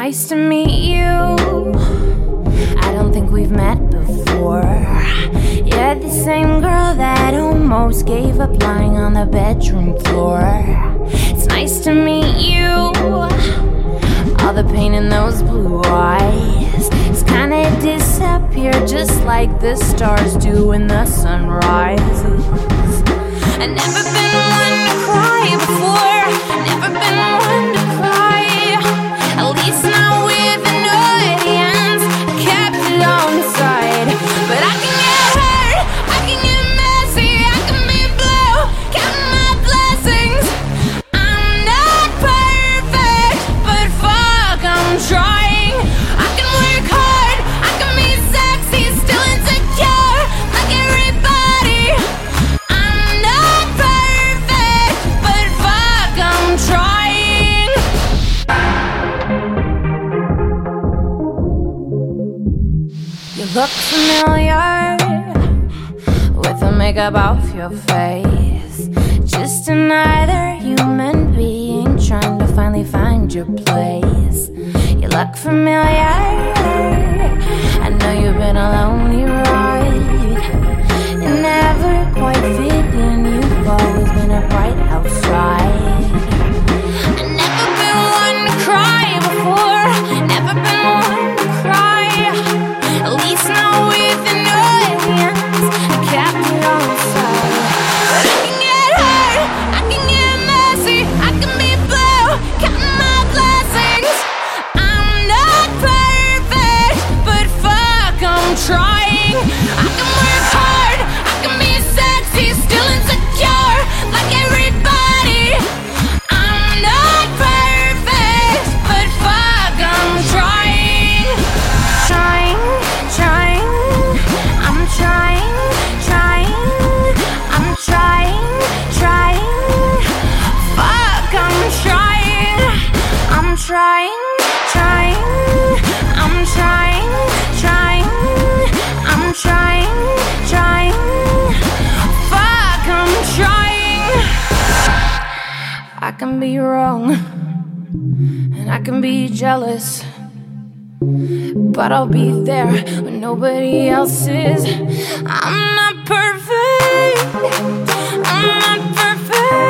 nice to meet you. I don't think we've met before. You're the same girl that almost gave up lying on the bedroom floor. It's nice to meet you. All the pain in those blue eyes has kinda disappeared, just like the stars do when the sun rises. I've never been one to cry before. Never been one to cry. At least not with an audience. Kept it all inside. But I can get hurt, I can get messy, I can be blue, count my blessings. I'm not perfect, but fuck, I'm trying. I can work hard, I can be sexy, still insecure, like everybody. I'm not perfect, but fuck, I'm trying. You look familiar with the makeup off your face. Just another human being trying to finally find your place. You look familiar. I know you've been a lonely ride. You never quite fit in. You've always been a bright outside. I've never been one to cry before. Never been one to cry. At least not with an audience. I kept it all inside. But I can get hurt, I can get messy, I can be blue, counting my blessings. I'm not perfect, but fuck, I'm trying. I can work hard, I can be sexy, still insecure, like everybody. I'm not perfect, but fuck, I'm trying. Trying, trying, I'm trying, trying, I'm trying, trying. Fuck, I'm trying, I'm trying, trying, I'm trying, trying, I'm trying, trying. Fuck, I'm trying. I can be wrong, and I can be jealous, but I'll be there when nobody else is. I'm not perfect, I'm not perfect,